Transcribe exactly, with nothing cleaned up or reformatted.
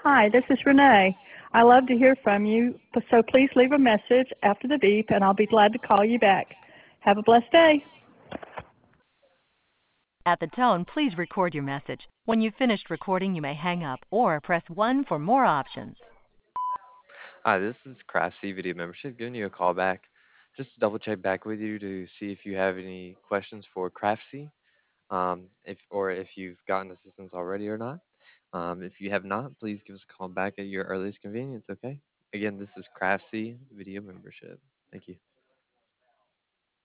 Hi, this is Renee. I love to hear from you, so please leave a message after the beep and I'll be glad to call you back. Have a blessed day. At the tone, please record your message. When you've finished recording, you may hang up or press one for more options. Hi, this is Craftsy Video Membership giving you a call back just to double check back with you to see if you have any questions for Craftsy, um, if or if you've gotten assistance already or not. Um, if you have not, please give us a call back at your earliest convenience, okay? Again, this is Craftsy Video Membership. Thank you.